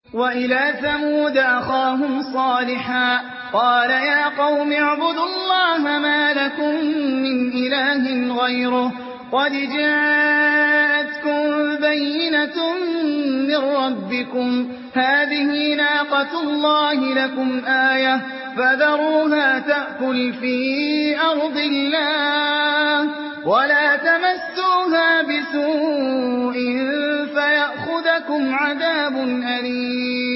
وإلى ثمود أخاهم صالحا قال يا قوم اعبدوا الله ما لكم من إله غيره قد جاءتكم بينة من ربكم هذه ناقة الله لكم آية فذروها تأكل في أرض الله ولا تمسوها بسوء فيأخذكم عذاب أليم